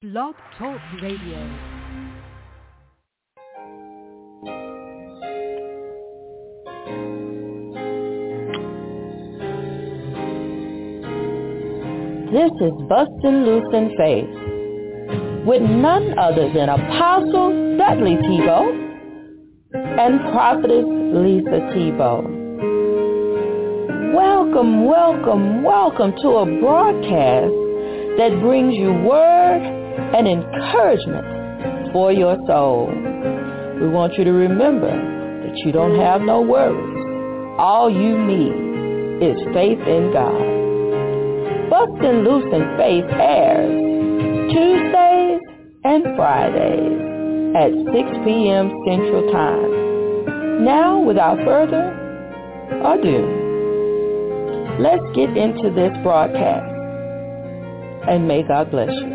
Blog Talk Radio. This is Bustin' Loose in Faith with none other than Apostle Dudley Thibeaux and Prophetess Lisa Thibeaux. Welcome, welcome, welcome to a broadcast that brings you word and encouragement for your soul. We want you to remember that you don't have no worries. All you need is faith in God. Bustin' Loose in Faith airs Tuesdays and Fridays at 6 p.m. Central Time. Now, without further ado, let's get into this broadcast, and may God bless you.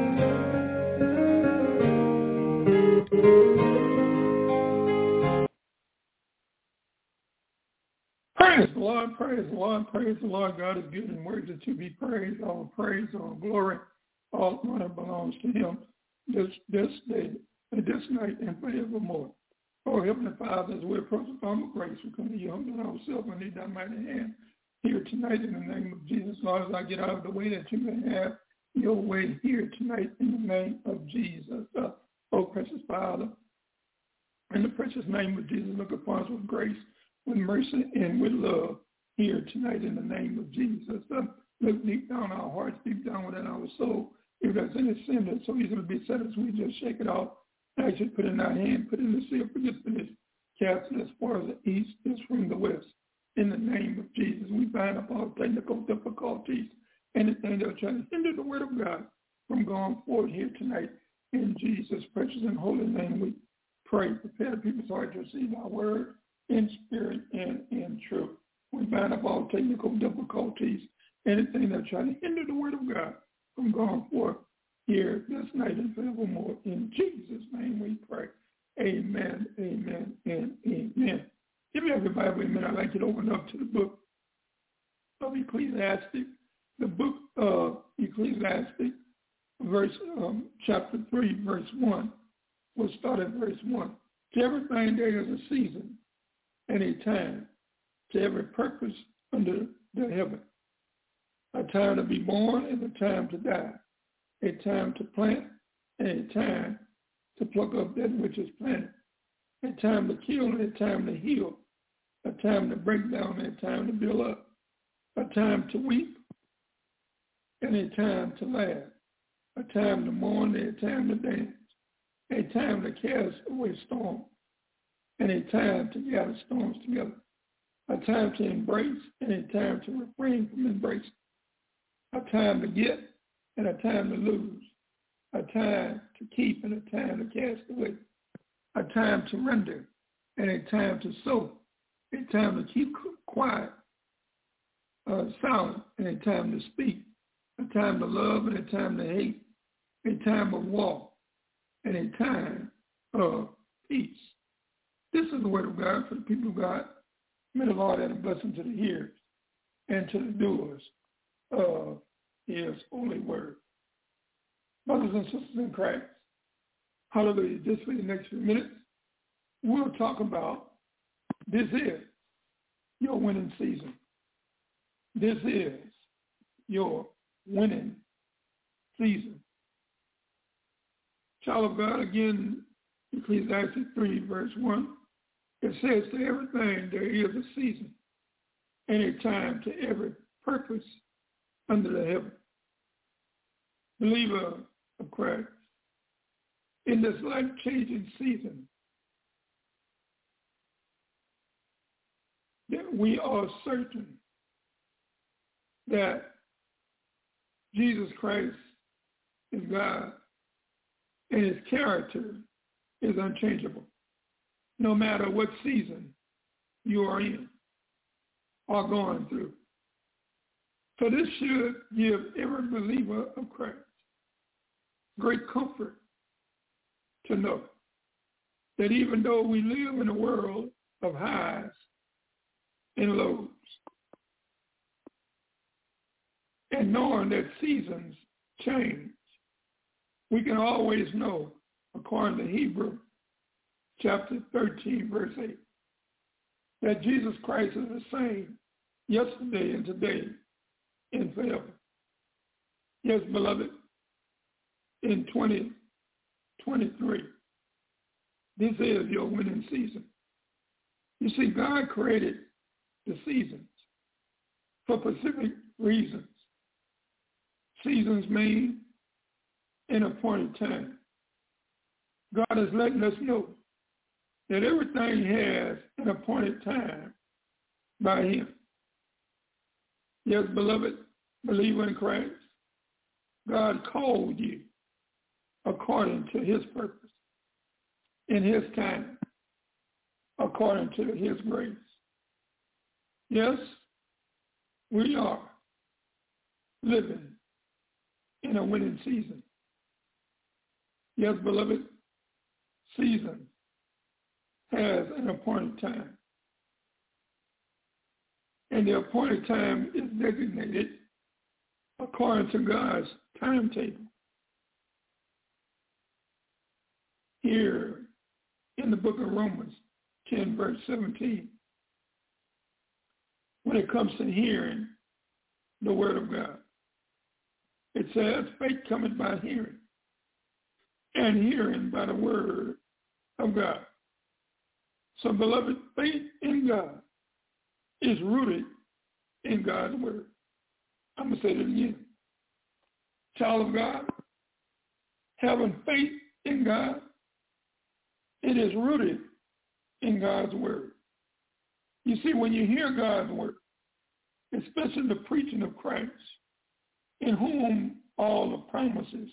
Praise the Lord, praise the Lord, praise the Lord. God is good and worthy to be praised. All praise, all glory, all honor belongs to him this day, and this night, and forevermore. Oh, Heavenly Father, as we approach the throne of grace, we come to you humbling ourselves and need thy mighty hand here tonight in the name of Jesus. Lord, as I get out of the way that you may have your way here tonight in the name of Jesus. Oh, precious Father, in the precious name of Jesus, look upon us with grace, with mercy, and with love here tonight in the name of Jesus. Look deep down our hearts, deep down within our soul. If there's any sin that's so easily beset us, we just shake it off. I should put in our hand, put in the sea of forgetfulness, cast it as far as the east is from the west. In the name of Jesus, we bind up all technical difficulties, anything that will try to hinder the word of God from going forward here tonight. In Jesus' precious and holy name, we pray. Prepare the people's heart to receive our word in spirit and in truth. We bind up all technical difficulties, anything that try to hinder the word of God from going forth here this night and forevermore. In Jesus' name we pray. Amen, amen, and amen. If you have your Bible, amen, I'd like you to open up to the book of Ecclesiastes, the book of Ecclesiastes, chapter 3, verse 1. We'll start at verse 1. To everything there is a season and a time, to every purpose under the heaven. A time to be born and a time to die. A time to plant and a time to pluck up that which is planted. A time to kill and a time to heal. A time to break down and a time to build up. A time to weep and a time to laugh. A time to mourn and a time to dance. A time to cast away storms and a time to gather storms together. A time to embrace and a time to refrain from embracing. A time to get and a time to lose. A time to keep and a time to cast away. A time to render and a time to sow. A time to keep quiet, silent, and a time to speak. A time to love and a time to hate. A time of war and a time of peace. This is the word of God for the people of God. May the Lord add a blessing to the hearers and to the doers of his holy word. Brothers and sisters in Christ, hallelujah, just for the next few minutes, we'll talk about this is your winning season. This is your winning season. Child of God, again, Ecclesiastes 3, verse 1, it says, to everything there is a season and a time to every purpose under the heaven. Believer of Christ, in this life-changing season, that we are certain that Jesus Christ is God and his character is unchangeable, no matter what season you are in or going through. So this should give every believer of Christ great comfort to know that even though we live in a world of highs and lows, and knowing that seasons change, We can always know, according to Hebrews chapter 13, verse 8, that Jesus Christ is the same yesterday and today and forever. Yes, beloved, in 2023, this is your winning season. You see, God created the seasons for specific reasons. Seasons mean an appointed time. God is letting us know that everything has an appointed time by him. Yes, beloved believer in Christ, God called you according to his purpose, in his time, according to his grace. Yes, we are living in a winning season. Yes, beloved, season has an appointed time. And the appointed time is designated according to God's timetable. Here in the book of Romans 10, verse 17, when it comes to hearing the word of God, it says, faith cometh by hearing, and hearing by the word of God. So, beloved, faith in God is rooted in God's word. I'm going to say it again. Child of God, having faith in God, it is rooted in God's word. You see, when you hear God's word, especially the preaching of Christ, in whom all the promises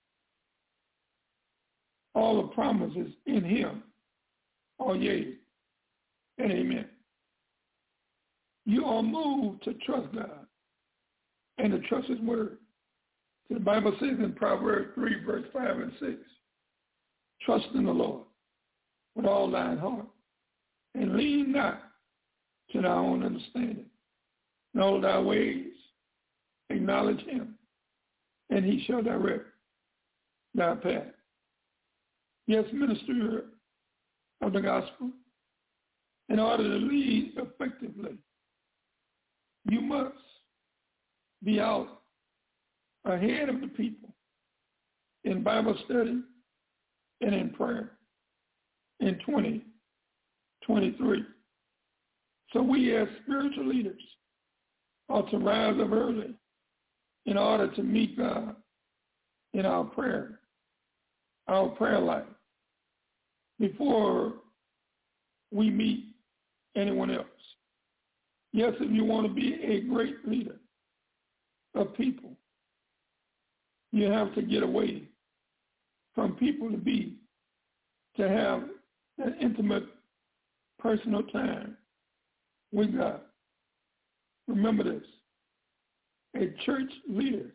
in him are yea and amen. You are moved to trust God and to trust his word. The Bible says in Proverbs 3, verse 5 and 6, trust in the Lord with all thine heart, and lean not to thy own understanding. In all thy ways acknowledge him, and he shall direct thy path. Yes, minister of the gospel, in order to lead effectively, you must be out ahead of the people in Bible study and in prayer in 2023. So we as spiritual leaders ought to rise up early in order to meet God in our prayer life, before we meet anyone else. Yes, if you want to be a great leader of people, you have to get away from people to have an intimate personal time with God. Remember this, a church leader,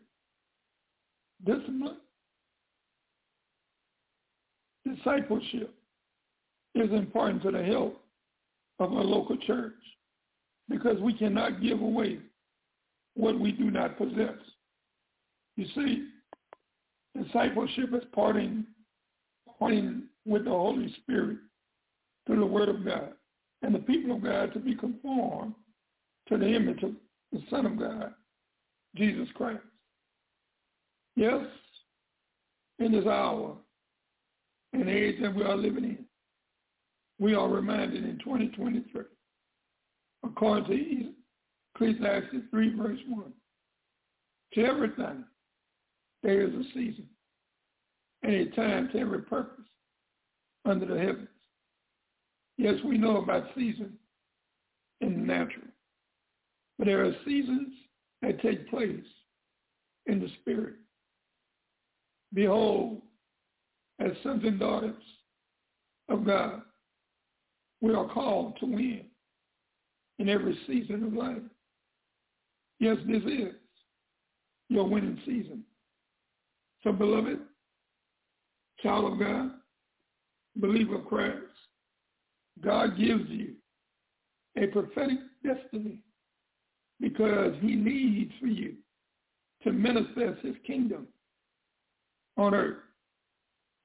discipleship is important to the health of a local church, because we cannot give away what we do not possess. You see, discipleship is parting with the Holy Spirit through the Word of God, and the people of God to be conformed to the image of the Son of God, Jesus Christ. Yes, in this hour and age that we are living in, we are reminded in 2023, according to Ecclesiastes 3, verse 1, to everything there is a season and a time to every purpose under the heavens. Yes, we know about seasons in the natural, but there are seasons that take place in the spirit. Behold, as sons and daughters of God, we are called to win in every season of life. Yes, this is your winning season. So, beloved, child of God, believer of Christ, God gives you a prophetic destiny because he needs for you to manifest his kingdom on earth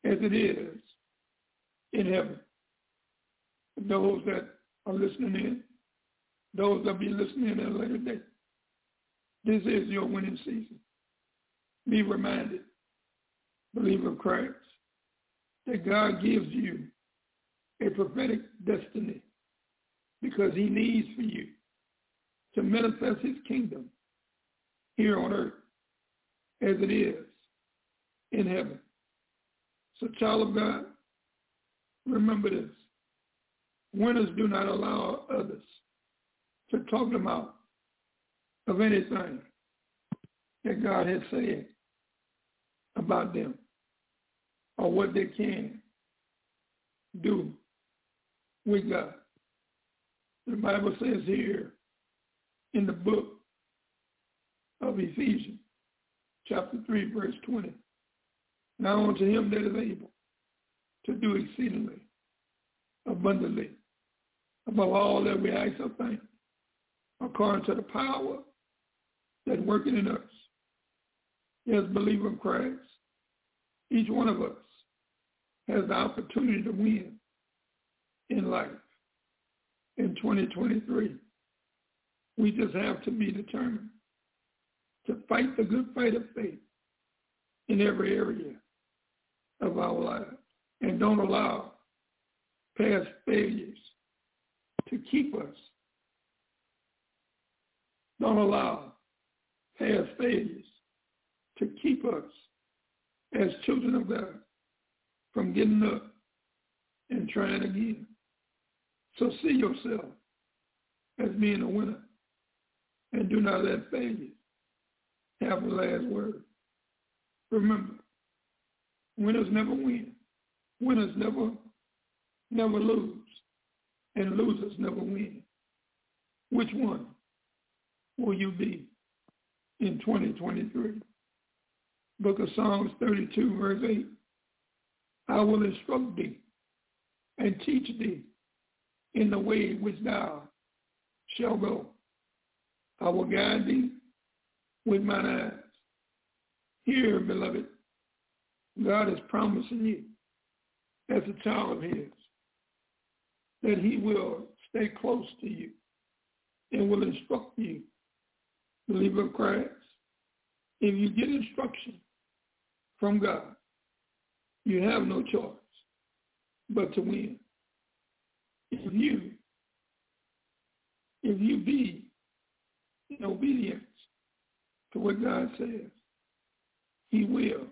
as it is in heaven. Those that are listening in, those that be listening in at a later date, this is your winning season. Be reminded, believer of Christ, that God gives you a prophetic destiny because he needs for you to manifest his kingdom here on earth as it is in heaven. So, child of God, remember this. Winners do not allow others to talk them out of anything that God has said about them or what they can do with God. The Bible says here in the book of Ephesians, chapter 3, verse 20, now unto him that is able to do exceedingly abundantly above all that we ask or think, according to the power that working in us. As believer of Christ, each one of us has the opportunity to win in life in 2023. We just have to be determined to fight the good fight of faith in every area of our lives, and don't allow past failures to keep us. Don't allow past failures to keep us as children of God from getting up and trying again. So see yourself as being a winner, and do not let failure have the last word. Remember, winners never win. Winners never lose, and losers never win. Which one will you be in 2023? Book of Psalms 32, verse 8. I will instruct thee and teach thee in the way which thou shalt go. I will guide thee with mine eyes. Here, beloved, God is promising you as a child of his that he will stay close to you and will instruct you, believer of Christ. If you get instruction from God, you have no choice but to win. If you be in obedience to what God says, he will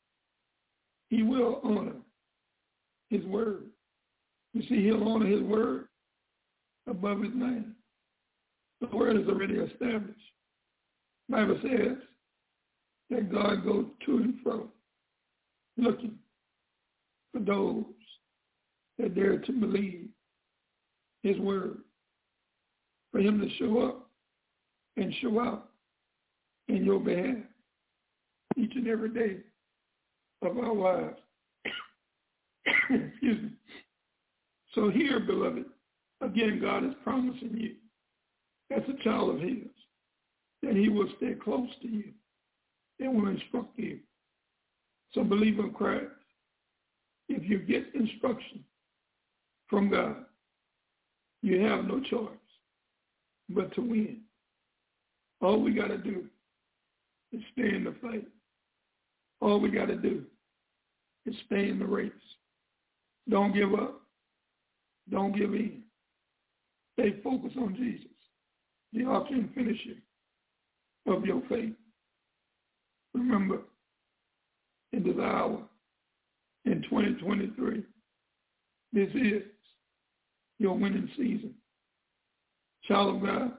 honor his word. You see, he'll honor his word above his name. The word is already established. The Bible says that God goes to and fro looking for those that dare to believe his word, for him to show up and show out in your behalf each and every day of our lives. Excuse me. So here, beloved, again, God is promising you, as a child of his, that he will stay close to you and will instruct you. So, believer of Christ, if you get instruction from God, you have no choice but to win. All we got to do is stay in the fight. All we got to do is stay in the race. Don't give up. Don't give in. Stay focused on Jesus, the author and finisher of your faith. Remember, in this hour, in 2023, this is your winning season. Child of God,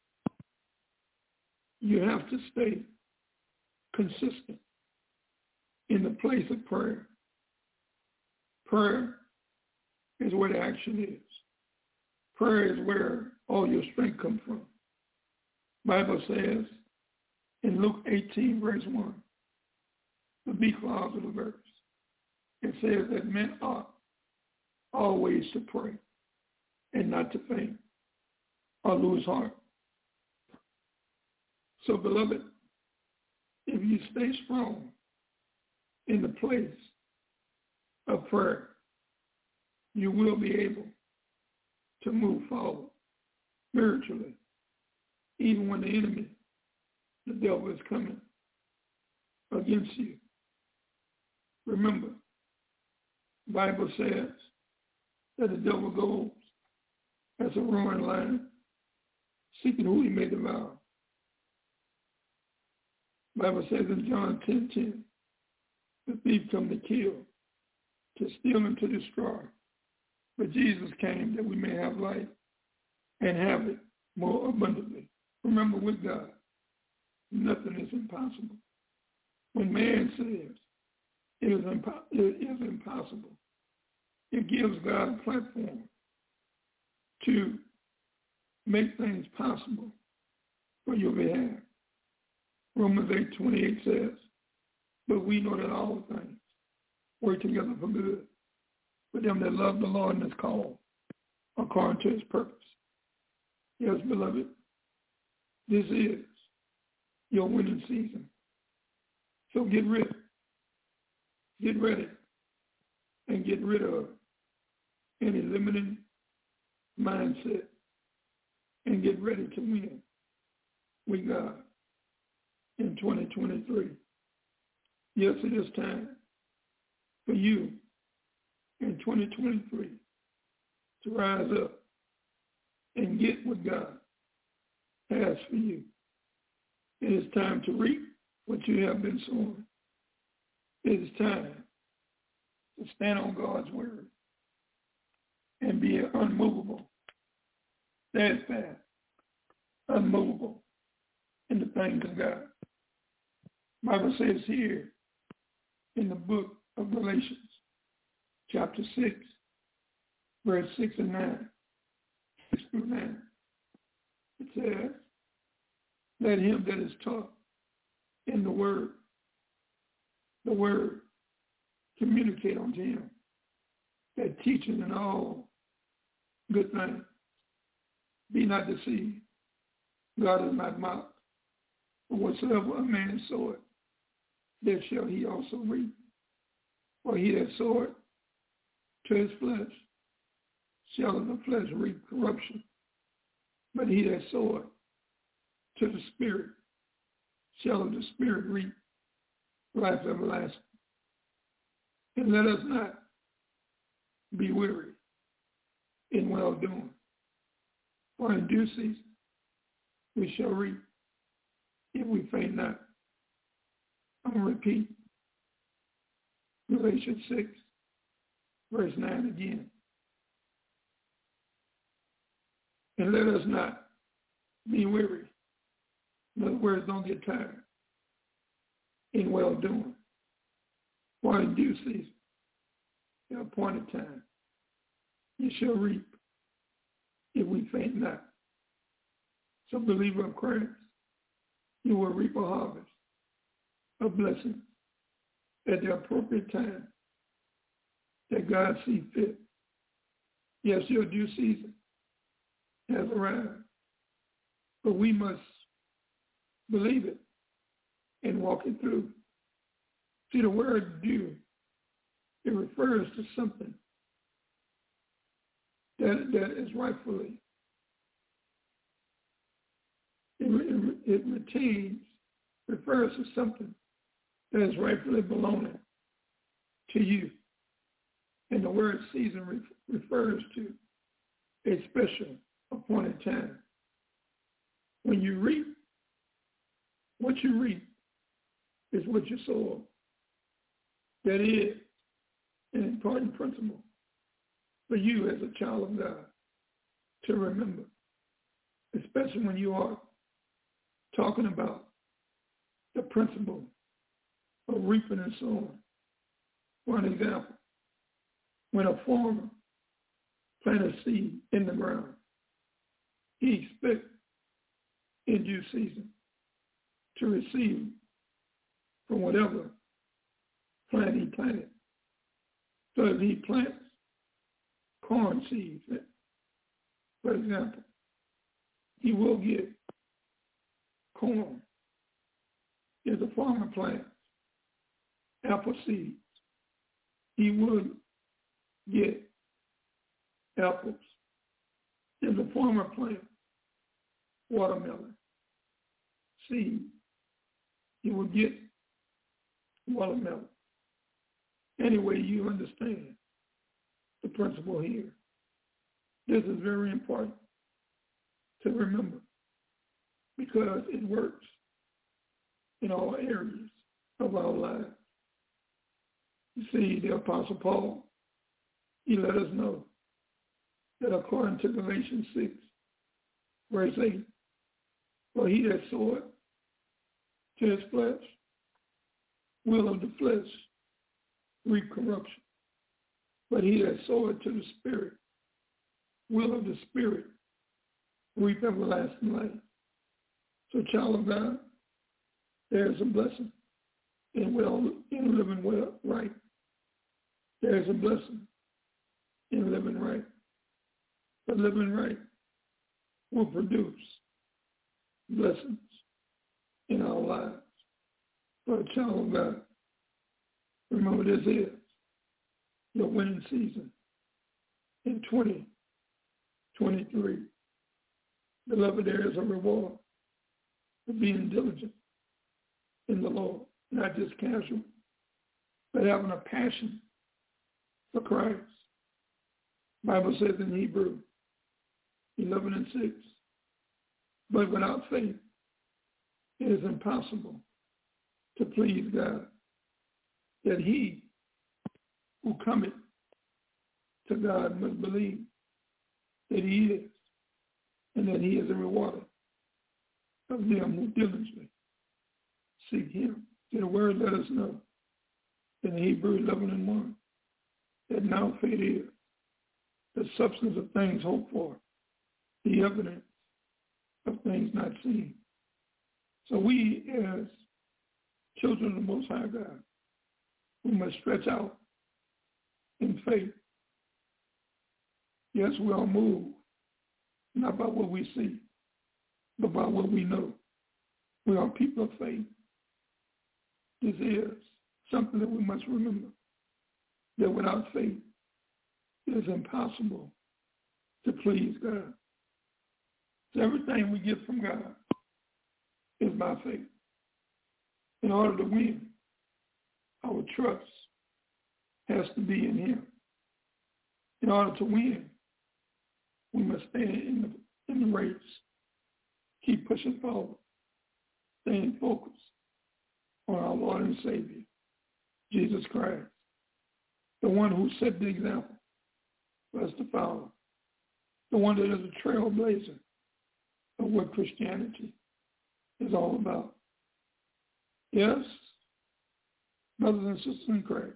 you have to stay consistent in the place of prayer. Prayer is where the action is. Prayer is where all your strength comes from. Bible says in Luke 18, verse 1, the B clause of the verse, it says that men ought always to pray and not to faint or lose heart. So, beloved, if you stay strong in the place of prayer, you will be able to move forward spiritually, even when the enemy, the devil, is coming against you. Remember, the Bible says that the devil goes as a roaring lion, seeking who he may devour. The Bible says in John 10:10, the thief come to kill, to steal, and to destroy. But Jesus came that we may have life and have it more abundantly. Remember, with God, nothing is impossible. When man says it is impossible, it gives God a platform to make things possible for your behalf. Romans 8:28 says, but we know that all things work together for good for them that love the Lord and is called according to his purpose. Yes, beloved, this is your winning season. So get ready, and get rid of any limiting mindset and get ready to win with God in 2023. Yes, it is time for you in 2023 to rise up and get what God has for you. It is time to reap what you have been sowing. It is time to stand on God's word and be unmovable, steadfast, unmovable in the things of God. The Bible says here in the book of Galatians, chapter 6, verse 6 and 9, 6 through 9, it says, let him that is taught in the word communicate unto him that teaches in all good things. Be not deceived. God is not mocked. For whatsoever a man soweth, that shall he also reap. For he that soweth to his flesh shall of the flesh reap corruption. But he that soweth to the Spirit shall of the Spirit reap life everlasting. And let us not be weary in well-doing. For in due season we shall reap if we faint not. I'm going to repeat Galatians 6, verse 9 again. And let us not be weary. In other words, don't get tired in well-doing. For in due season, the appointed time, you shall reap if we faint not. So, believer of Christ, you will reap a harvest of blessings at the appropriate time that God sees fit. Yes, your due season has arrived, but we must believe it and walk it through. See, the word due, it refers to something that is rightfully, refers to something that is rightfully belonging to you. And the word season refers to a special appointed time. When you reap, what you reap is what you sow. That is an important principle for you as a child of God to remember, especially when you are talking about the principle of reaping and sowing. For an example, when a farmer plants a seed in the ground, he expects in due season to receive from whatever plant he planted. So if he plants corn seeds, for example, he will get corn. If the farmer plants apple seeds, he would get apples. If the farmer plants watermelon seed, you will get watermelon. Anyway, you understand the principle here. This is very important to remember because it works in all areas of our lives. You see, the Apostle Paul, he let us know that according to Galatians 6, verse 8, for he that soweth to his flesh will of the flesh reap corruption. But he that soweth to the Spirit will of the Spirit reap everlasting life. So, child of God, there is a blessing in living well right. There is a blessing in living right. But living right will produce blessings in our lives. For a child of God, remember this is your winning season in 2023. Beloved, there is a reward for being diligent in the Lord, not just casual, but having a passion for Christ. The Bible says in Hebrews 11:6, but without faith, it is impossible to please God, that he who cometh to God must believe that he is, and that he is a rewarder of them who diligently seek him. So the word let us know in Hebrews 11:1 that now faith is the substance of things hoped for, the evidence of things not seen. So we as children of the Most High God, we must stretch out in faith. Yes, we are moved, not by what we see, but by what we know. We are people of faith. This is something that we must remember, that without faith, it is impossible to please God. So everything we get from God is by faith. In order to win, our trust has to be in him. In order to win, we must stay in the race, keep pushing forward, staying focused on our Lord and Savior, Jesus Christ, the one who set the example for us to follow, the one that is a trailblazer of what Christianity is all about. Yes, brothers and sisters in Christ,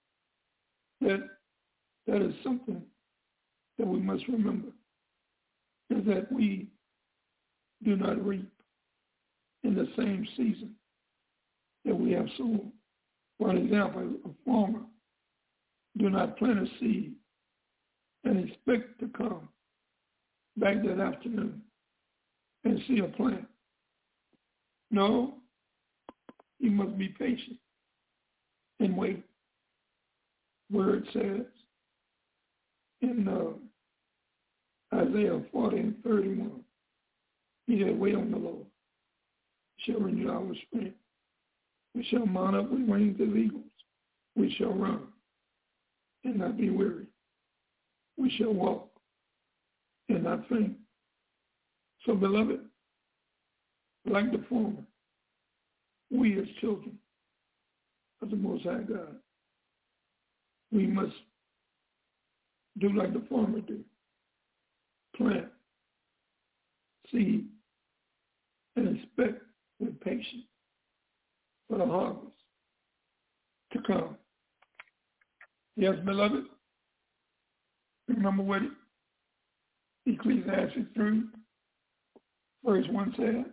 that is something that we must remember, is that we do not reap in the same season that we have sown. For example, a farmer do not plant a seed and expect to come back that afternoon and see a plant. No, you must be patient and wait. Word says in Isaiah 40:31, he that wait on the Lord shall renew our strength. We shall mount up with wings as eagles. We shall run and not be weary. We shall walk and not faint. So, beloved, like the farmer, we as children of the Most High God, we must do like the farmer did. Plant, seed, and expect with patience for the harvest to come. Yes, beloved, remember what Ecclesiastes 3, verse 1 says?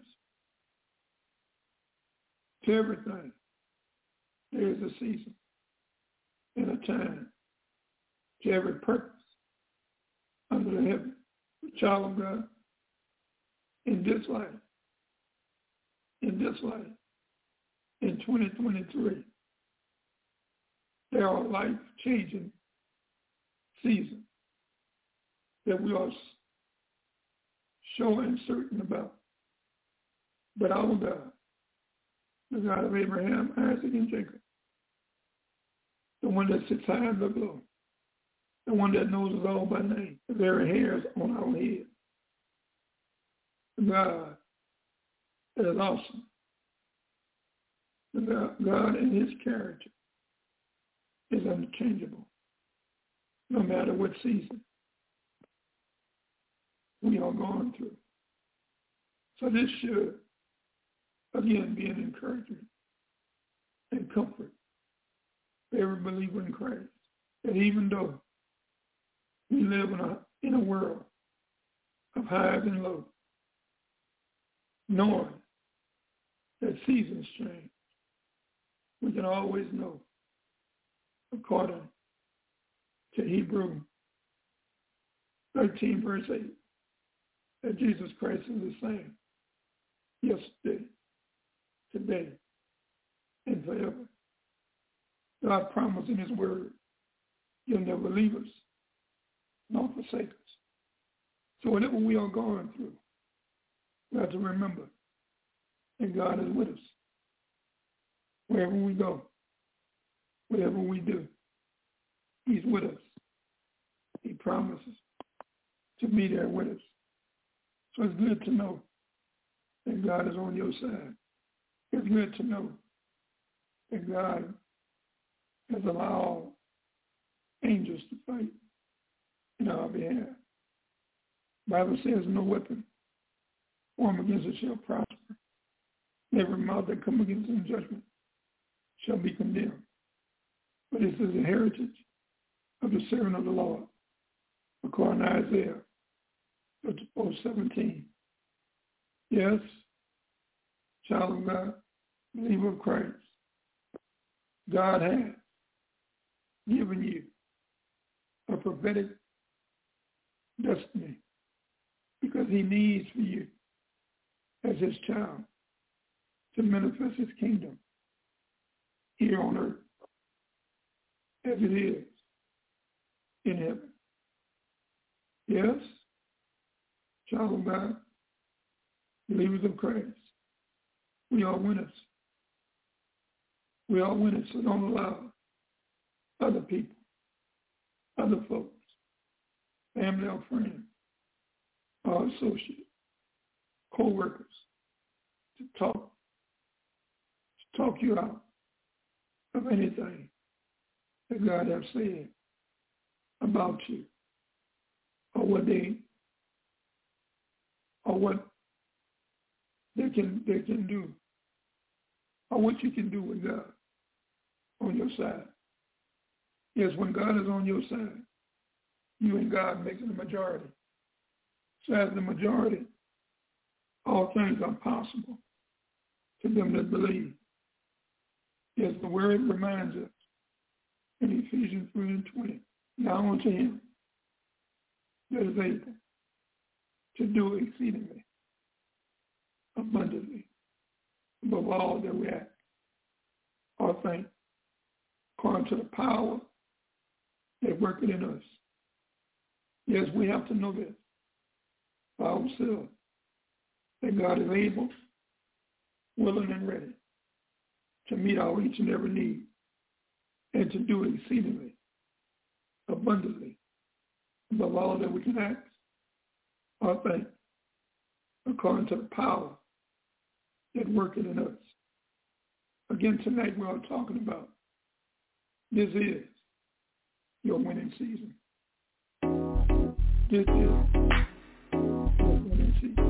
To everything, there is a season and a time, to every purpose under the heaven. Child of God, in this life, in 2023, there are life-changing season that we are sure and certain about. But our God, the God of Abraham, Isaac, and Jacob, the one that sits high and looks low, the one that knows us all by name, the very hairs on our head, the God that is awesome, the God in his character is unchangeable, no matter what season we are going through. So this should, again, be an encouragement and comfort for every believer in Christ, that even though we live in a world of highs and lows, knowing that seasons change, we can always know, according to Hebrews 13, verse 8, that Jesus Christ is the same yesterday, today, and forever. God promised in his word, he'll never leave us nor forsake us. So whatever we are going through, we have to remember that God is with us. Wherever we go, whatever we do, he's with us. He promises to be there with us. So it's good to know that God is on your side. It's good to know that God has allowed angels to fight in our behalf. The Bible says no weapon formed against us shall prosper. Every mouth that comes against in judgment shall be condemned. But this is the heritage of the servant of the Lord, according to Isaiah 54:17. Yes, child of God, believer of Christ, God has given you a prophetic destiny because he needs for you as his child to manifest his kingdom here on earth as it is in heaven. Yes, child of God, believers of Christ, we are winners. We are winners, so don't allow other people, other folks, family or friends, or associates, co-workers, to talk you out of anything that God has said about you, or what they can do, or what you can do with God on your side. Yes, when God is on your side, you and God making the majority. So as the majority, all things are possible to them that believe. Yes, the word reminds us in Ephesians 3:20, now unto him that is able to do exceedingly abundantly above all that we ask or think, according to the power that worketh in us. Yes, we have to know this for ourselves, that God is able, willing, and ready to meet our each and every need and to do exceedingly abundantly above all that we can ask or think, according to the power that worketh in us. Again, tonight we are talking about this is your winning season. This is your winning season.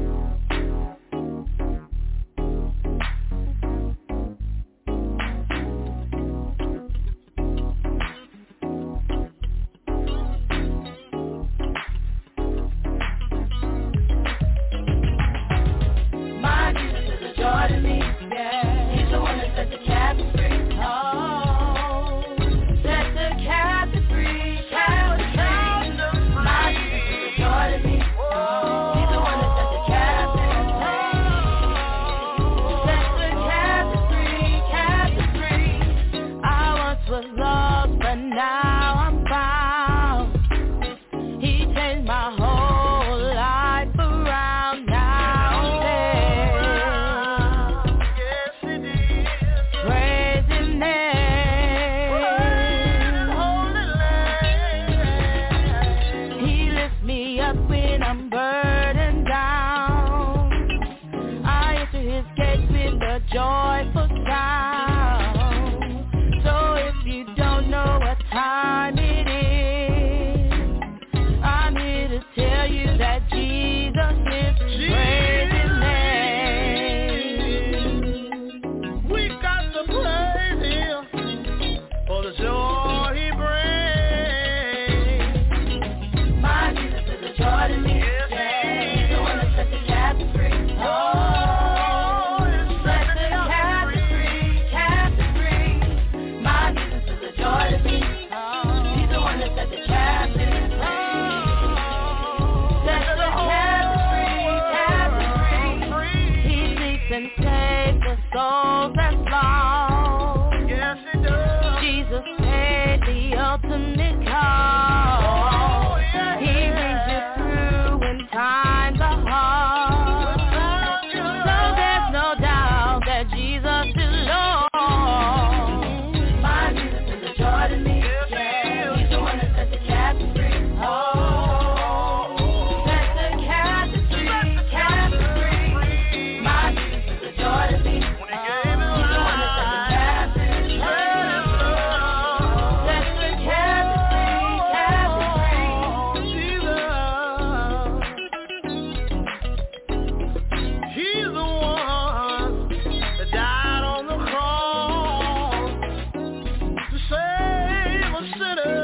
set the captives free. Set the captives free. He seeks and saves the souls that's lost. Yes, he does. Jesus paid the ultimate cost. He brings you through when times are hard. So there's no doubt that Jesus is Lord. My Jesus is a joy to me. Yeah, he's the one that set the captives free. Oh, set the captives free, captives free. My Jesus is a joy to me. He's the one that set the captives free. Set the captives free, captives free. He's the one that died on the cross to save a sinner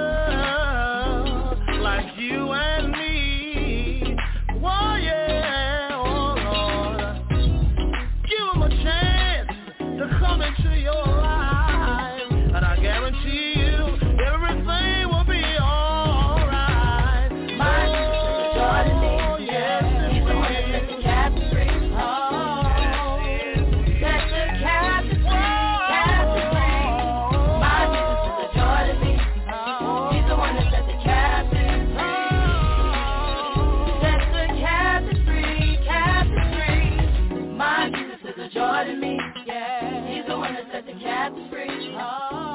like you and me. Oh yeah, oh Lord, give him a chance to come into your life, and I guarantee you everything will be alright. My Jesus is a joy to me. Yes, He's the one that set the captives free. Oh, set the captives free, captives free. My Jesus is a joy to me. He's the one that set the captives free. Set the captives free, captives free. My Jesus is a joy to me. He's the one that set the captives free. Oh,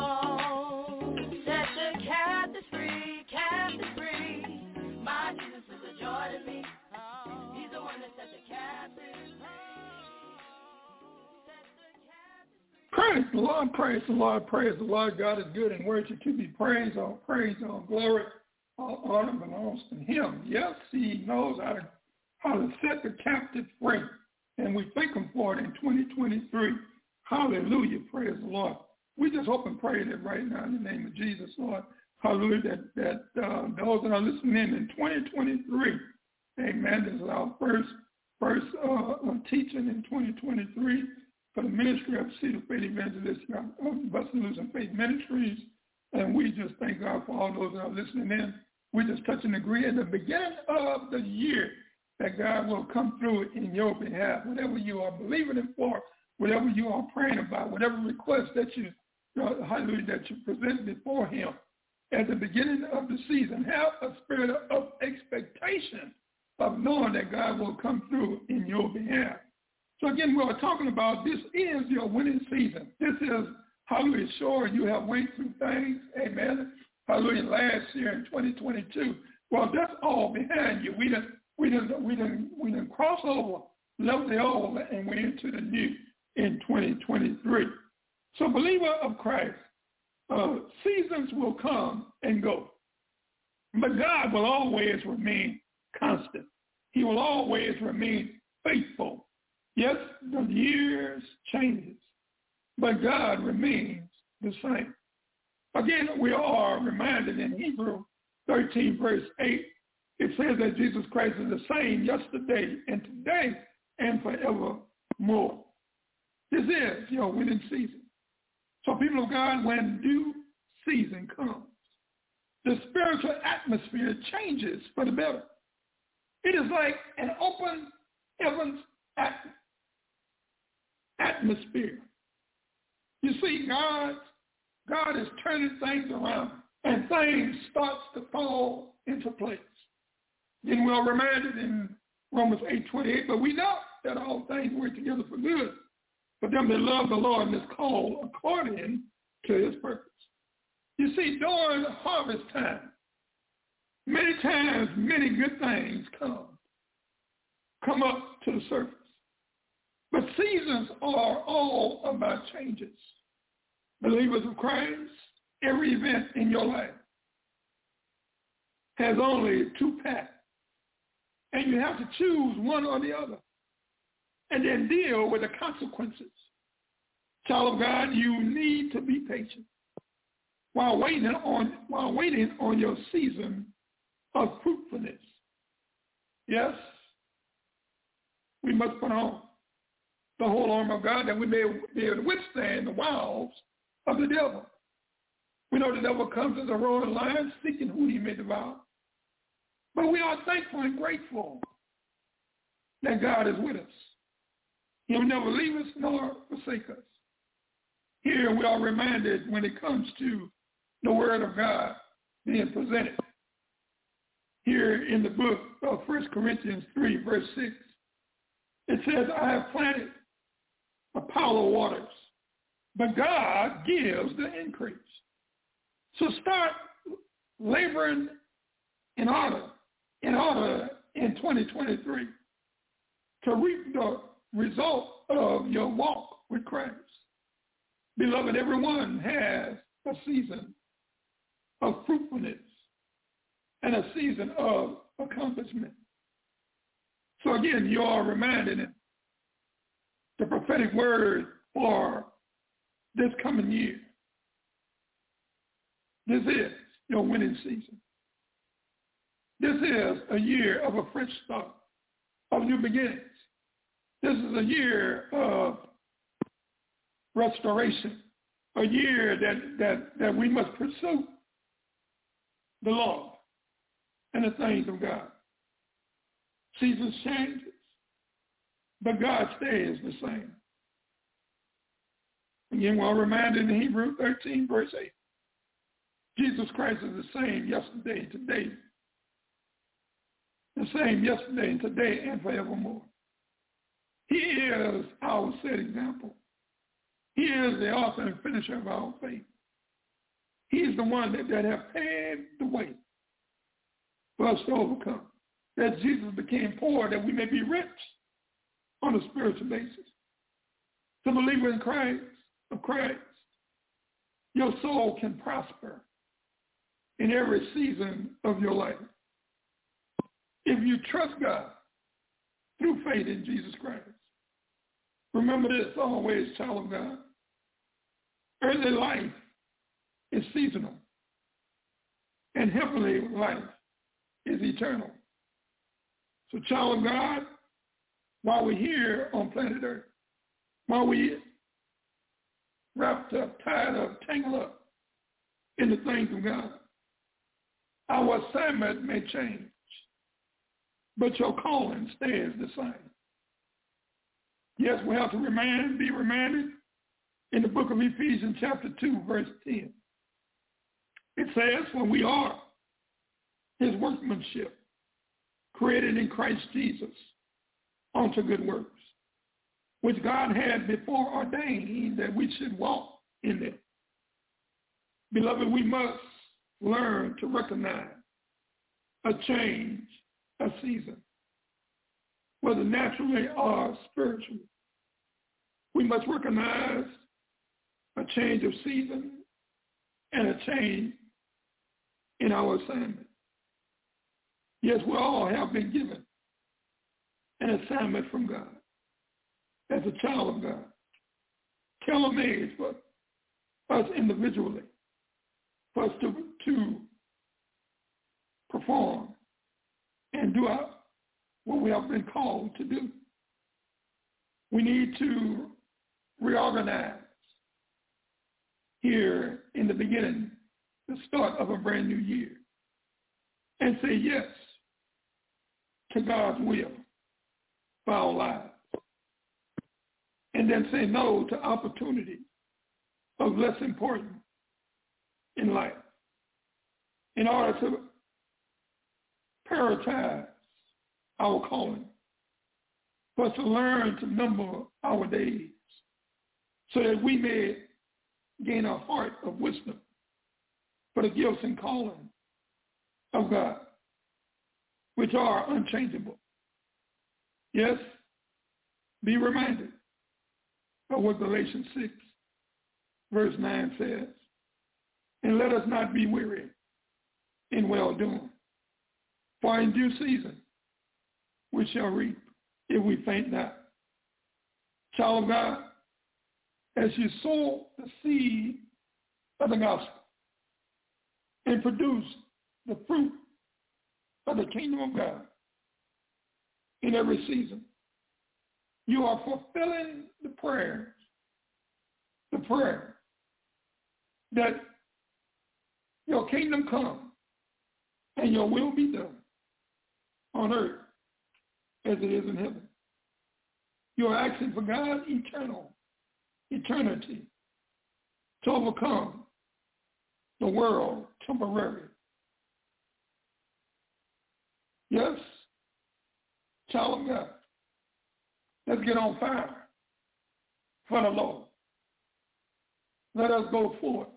set the captives free, captives free. My Jesus is a joy to me. He's the one that set the captives free. Praise the Lord, praise the Lord, praise the Lord. God is good and worthy to be praised. All praise, all glory, all honor belongs to him. Yes, he knows how to set the captive free. And we thank him for it in 2023. Hallelujah, praise the Lord. We just hope and pray that right now in the name of Jesus, Lord. Hallelujah, that those that are listening in 2023, amen, this is our first teaching in 2023 for the ministry of Cedar Faith Evangelist, Busting Loose and Faith Ministries. And we just thank God for all those that are listening in. We just touch and agree at the beginning of the year that God will come through in your behalf. Whatever you are believing in for, whatever you are praying about, whatever request that you, hallelujah, that you present before him at the beginning of the season, have a spirit of expectation of knowing that God will come through in your behalf. So again, we are talking about this is your winning season. This is, hallelujah, sure you have went through things, amen, hallelujah, last year in 2022. Well, that's all behind you. We didn't cross over, left the old, and went into the new in 2023. So believer of Christ, seasons will come and go, but God will always remain constant. He will always remain faithful. Yes, the years changes, but God remains the same. Again, we are reminded in Hebrews 13, verse 8, it says that Jesus Christ is the same yesterday and today and forevermore. This is your winning season. So people of God, when due season comes, the spiritual atmosphere changes for the better. It is like an open heavens atmosphere. You see, God is turning things around, and things starts to fall into place. Then we're reminded in Romans 8:28, but we know that all things work together for good for them that love the Lord and is called according to his purpose. You see, during harvest time, many times many good things come up to the surface. But seasons are all about changes. Believers of Christ, every event in your life has only two paths. And you have to choose one or the other and then deal with the consequences. Child of God, you need to be patient while waiting on your season of fruitfulness. Yes, we must put on the whole armor of God that we may be able to withstand the wiles of the devil. We know the devil comes as a roaring lion, seeking who he may devour. But we are thankful and grateful that God is with us. He'll never leave us nor forsake us. Here we are reminded when it comes to the word of God being presented. Here in the book of 1 Corinthians 3, verse 6, it says, I have planted, Apollo waters, but God gives the increase. So start laboring in order in 2023 to reap the result of your walk with Christ. Beloved, everyone has a season of fruitfulness and a season of accomplishment. So again, you are reminded in the prophetic word for this coming year. This is your winning season. This is a year of a fresh start, of new beginnings. This is a year of restoration, a year that we must pursue the Lord and the things of God. Seasons change, but God stays the same. Again, we're reminded in Hebrews 13, verse 8, Jesus Christ is the same yesterday, today, the same yesterday and today and forevermore. He is our set example. He is the author and finisher of our faith. He is the one that has paved the way for us to overcome. That Jesus became poor that we may be rich on a spiritual basis. To believe in Christ, your soul can prosper in every season of your life. If you trust God through faith in Jesus Christ, remember this always, child of God. Earthly life is seasonal, and heavenly life is eternal. So, child of God, while we're here on planet Earth, while we wrapped up, tied up, tangled up in the things of God, our assignment may change, but your calling stays the same. Yes, we have to be reminded in the book of Ephesians chapter 2, verse 10. It says, for we are his workmanship, created in Christ Jesus unto good works, which God had before ordained that we should walk in them. Beloved, we must learn to recognize a change, a season, whether naturally or spiritually. We must recognize a change of season and a change in our assignment. Yes, we all have been given an assignment from God as a child of God, tailor-made for us individually, for us to perform and do what we have been called to do. We need to reorganize here in the beginning, the start of a brand new year, and say yes to God's will for our lives. And then say no to opportunities of less importance in life in order to prioritize our calling, for us to learn to number our days so that we may gain a heart of wisdom for the gifts and calling of God, which are unchangeable. Yes, be reminded of what Galatians 6, verse 9 says, and let us not be weary in well-doing, for in due season we shall reap if we faint not. Child of God, as you sow the seed of the gospel and produce the fruit of the kingdom of God in every season, you are fulfilling the prayer that Your kingdom come and your will be done on earth as it is in heaven. You are asking for God's eternity to overcome the world temporary. Yes, child of God, let's get on fire for the Lord. Let us go forth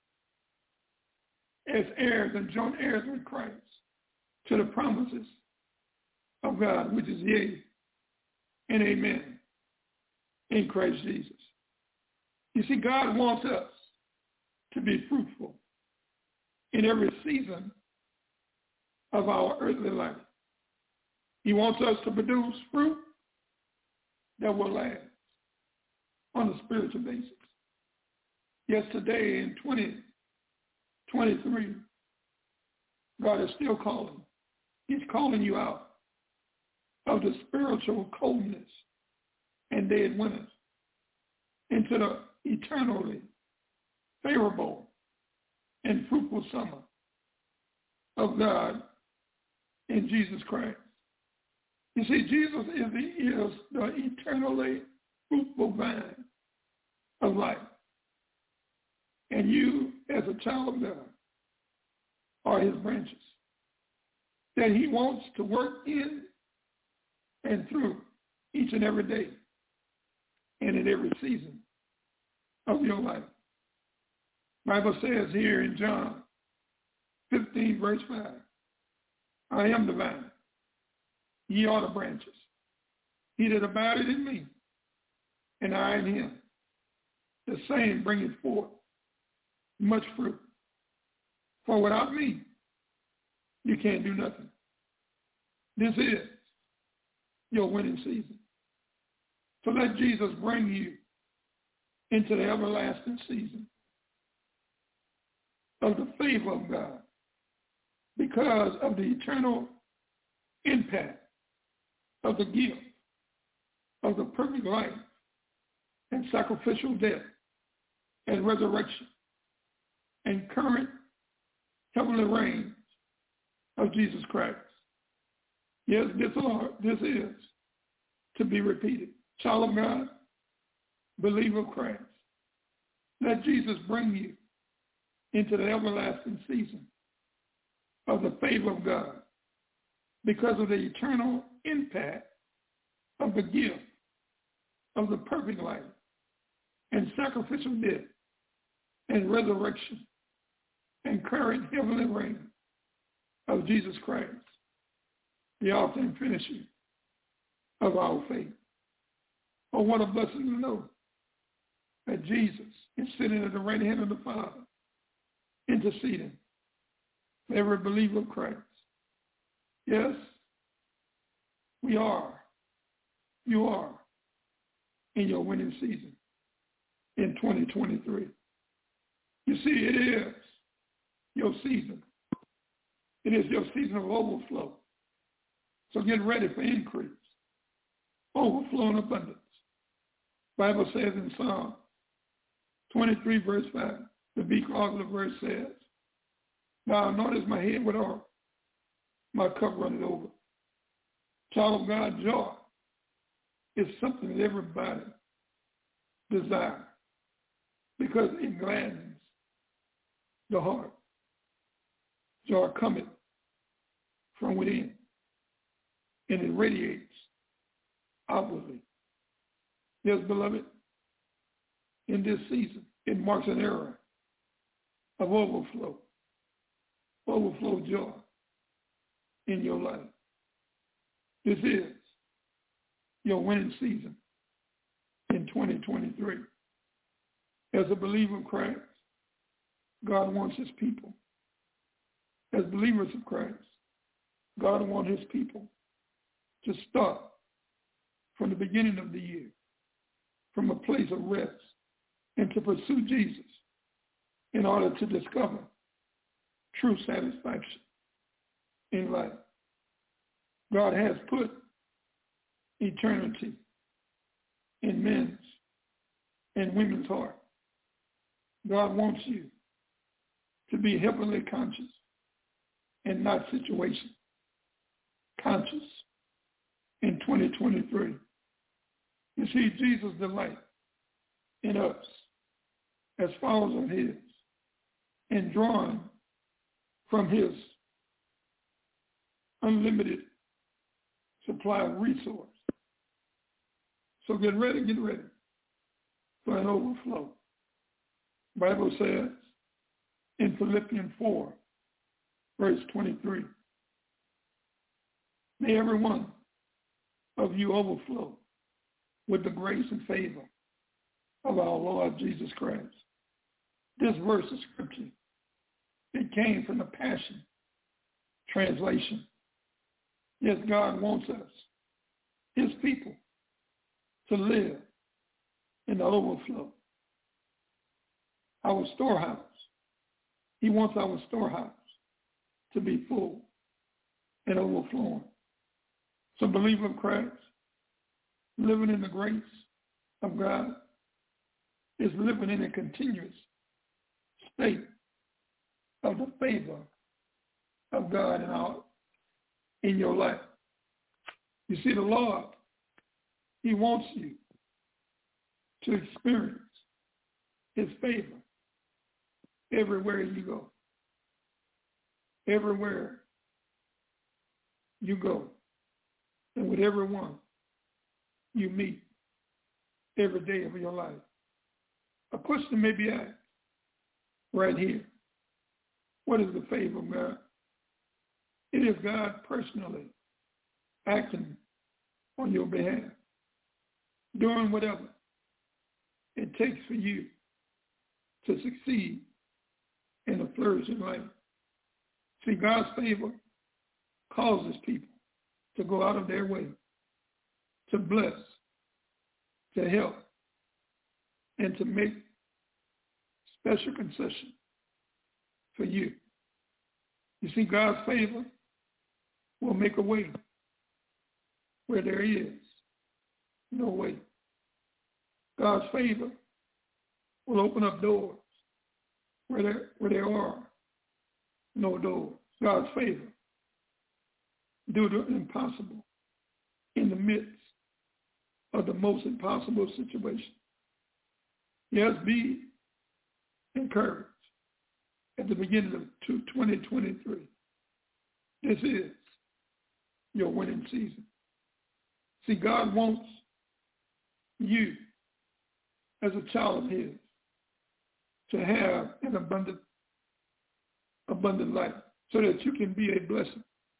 as heirs and joint heirs with Christ to the promises of God, which is yea and amen in Christ Jesus. You see, God wants us to be fruitful in every season of our earthly life. He wants us to produce fruit that will last on a spiritual basis. Yesterday in 2023, God is still calling. He's calling you out of the spiritual coldness and dead winters into the eternally favorable and fruitful summer of God in Jesus Christ. You see, Jesus is the eternally fruitful vine of life. And you, as a child of God, are his branches that he wants to work in and through each and every day and in every season of your life. Bible says here in John 15, verse 5, I am the vine, ye are the branches. He that abideth in me, and I in him, the same bringeth forth much fruit. For without me, you can't do nothing. This is your winning season. So let Jesus bring you into the everlasting season of the favor of God because of the eternal impact of the gift of the perfect life and sacrificial death and resurrection and current heavenly reign of Jesus Christ. Yes, this is to be repeated. Child of God, believer of Christ, let Jesus bring you into the everlasting season of the favor of God because of the eternal impact of the gift of the perfect life and sacrificial death and resurrection and current heavenly reign of Jesus Christ, the author and finisher of our faith. Oh, what a blessing to know that Jesus is sitting at the right hand of the Father, interceding for every believer of Christ. Yes, we are. You are in your winning season in 2023. You see, it is your season. It is your season of overflow. So get ready for increase, overflow and abundance. Bible says in Psalm 23, verse 5, the because of the verse says, Thou anointest my head with oil, my cup runneth over. Child of God, joy is something that everybody desires because it gladdens the heart. Joy cometh from within, and it radiates outwardly. Yes, beloved, in this season, it marks an era of overflow joy in your life. This is your winning season in 2023. As a believer of Christ, God wants his people. As believers of Christ, God wants his people to start from the beginning of the year, from a place of rest, and to pursue Jesus in order to discover true satisfaction in life. God has put eternity in men's and women's heart. God wants you to be heavenly conscious and not situation conscious in 2023. You see, Jesus' delight in us as followers of his and drawing from his unlimited supply of resource. So get ready for an overflow. The Bible says in Philippians 4, verse 23, may every one of you overflow with the grace and favor of our Lord Jesus Christ. This verse of scripture, it came from the Passion Translation. Yes, God wants us, his people, to live in the overflow. Our storehouse. He wants our storehouse to be full and overflowing. So believer of Christ, living in the grace of God is living in a continuous state of the favor of God in your life. You see, the Lord, he wants you to experience his favor everywhere you go. Everywhere you go. And with everyone you meet every day of your life. A question may be asked right here. What is the favor of God? It is God personally acting on your behalf, doing whatever it takes for you to succeed in a flourishing life. See, God's favor causes people to go out of their way to bless, to help, and to make special concession for you. You see, God's favor will make a way where there is no way. God's favor will open up doors where there are no doors. God's favor do the impossible in the midst of the most impossible situation. Yes, be encouraged at the beginning of 2023. This is your winning season. See, God wants you as a child of his to have an abundant life so that you can be a blessing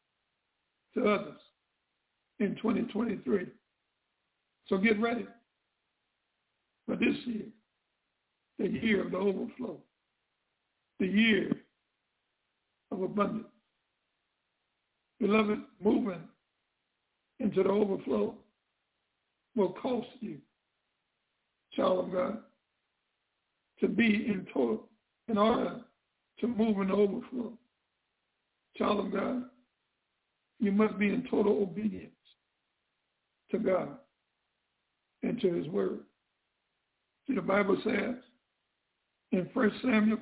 to others in 2023. So get ready for this year, the year of the overflow, the year of abundance. Beloved, moving into the overflow will cost you, child of God, to be in order to move in the overflow. Child of God, you must be in total obedience to God and to his word. See, the Bible says in 1 Samuel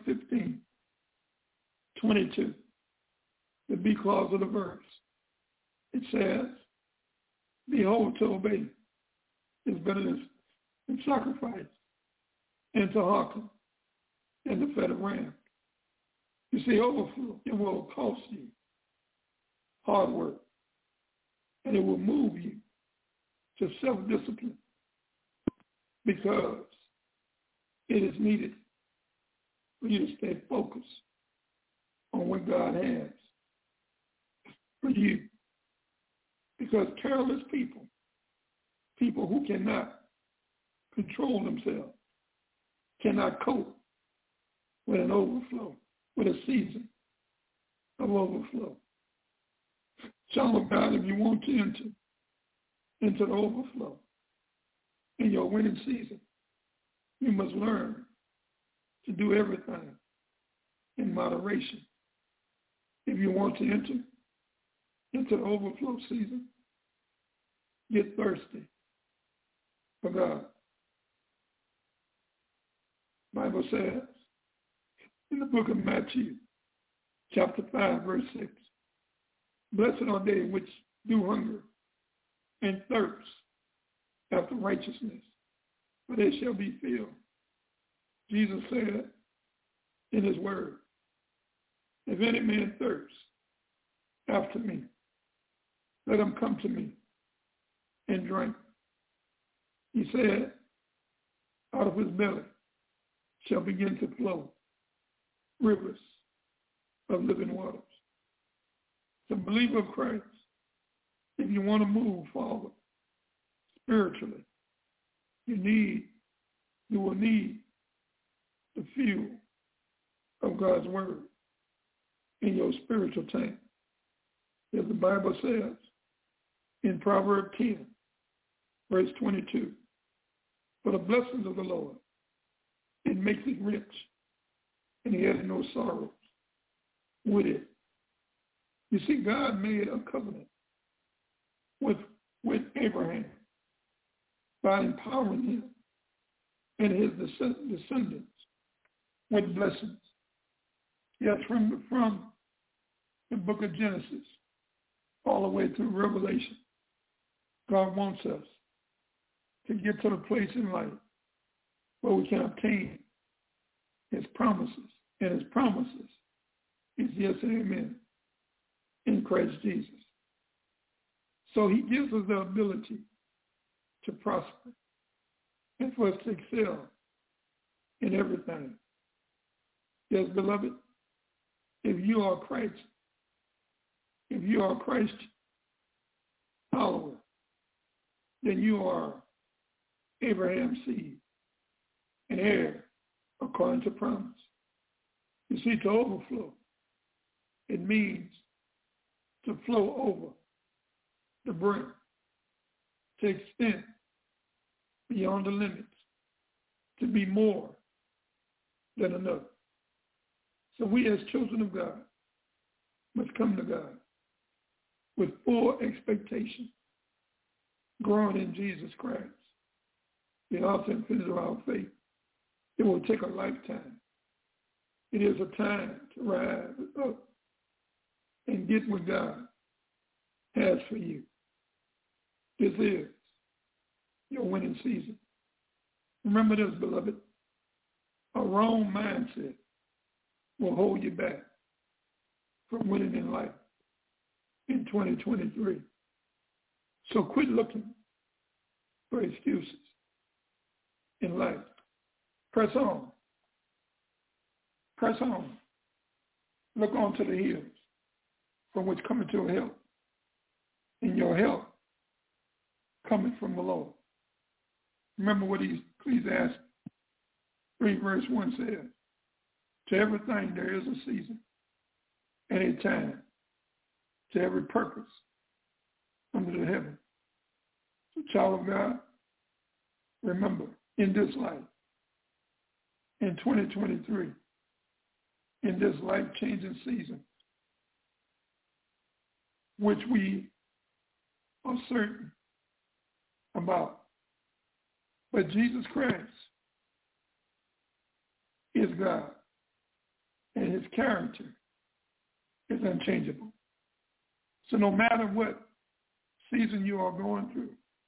15:22, the B clause of the verse, it says, behold, to obey is better than sacrifice, and to hearken and the fat of ram. You see, overflow, it will cost you hard work, and it will move you to self-discipline because it is needed for you to stay focused on what God has for you. Because careless people who cannot control themselves, cannot cope with an overflow, with a season of overflow. Child of God, if you want to enter into the overflow in your winning season, you must learn to do everything in moderation. If you want to enter into the overflow season, get thirsty for God. The Bible says in the book of Matthew, chapter 5, verse 6. Blessed are they which do hunger and thirst after righteousness, for they shall be filled. Jesus said in his word, if any man thirst after me, let him come to me and drink. He said, out of his belly shall begin to flow rivers of living waters. The believer of Christ, if you want to move forward spiritually, you will need the fuel of God's word in your spiritual tank. As the Bible says in Proverbs 10, verse 22, for the blessings of the Lord, it makes it rich, and he has no sorrows with it. You see, God made a covenant with Abraham by empowering him and his descendants with blessings. Yes, from the book of Genesis all the way through Revelation, God wants us to get to the place in life where we can obtain his promises. And his promises is yes and amen in Christ Jesus. So he gives us the ability to prosper and for us to excel in everything. Yes, beloved, if you are Christ follower, then you are Abraham's seed and heir according to promise. You see, to overflow, it means to flow over the brink, to extend beyond the limits, to be more than enough. So we as children of God must come to God with full expectation, growing in Jesus Christ, the author and finisher of our faith. It will take a lifetime. It is a time to rise up and get what God has for you. This is your winning season. Remember this, beloved. A wrong mindset will hold you back from winning in life in 2023. So quit looking for excuses in life. Press on. Press on. Look on to the hills from which cometh your help. And your help coming from the Lord. Remember what Ecclesiastes 3 verse 1 says. To everything there is a season and a time, to every purpose under the heaven. So child of God, remember, in this life, in 2023, in this life-changing season, which we are certain about, but Jesus Christ is God, and his character is unchangeable. So no matter what season you are going through,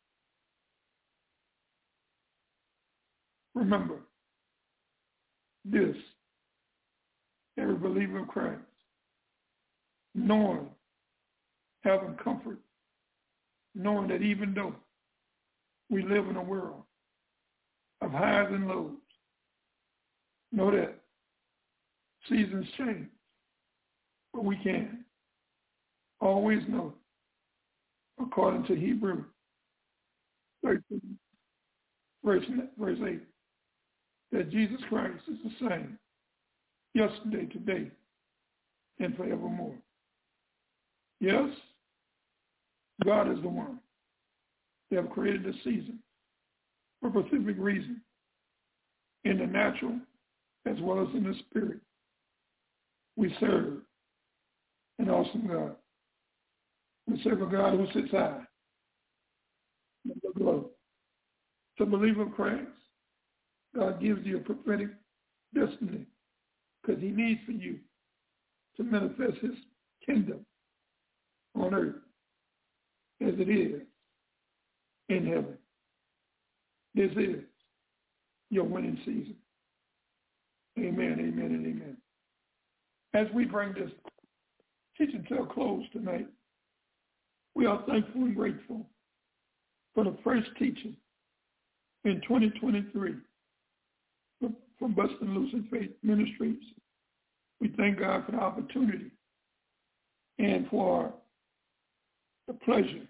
remember this, every believer of Christ, knowing, having comfort, knowing that even though we live in a world of highs and lows, know that seasons change, but we can always know, according to Hebrews 13, verse 8, that Jesus Christ is the same yesterday, today, and forevermore. Yes, God is the one that have created the season for a specific reason, in the natural as well as in the spirit. We serve an awesome God. We serve a God who sits high and looks low. To believe in Christ, God gives you a prophetic destiny because he needs for you to manifest his kingdom on earth as it is in heaven. This is your winning season. Amen, amen, and amen. As we bring this teaching to a close tonight, we are thankful and grateful for the first teaching in 2023 from Busting Loose in Faith Ministries. We thank God for the opportunity and for the pleasure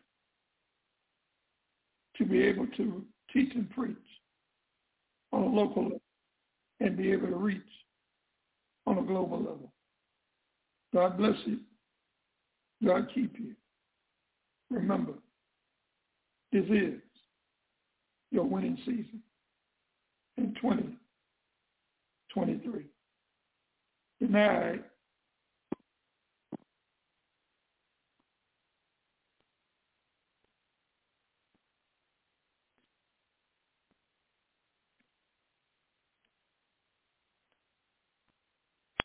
to be able to teach and preach on a local level and be able to reach on a global level. God bless you. God keep you. Remember, this is your winning season in 2023. Good night.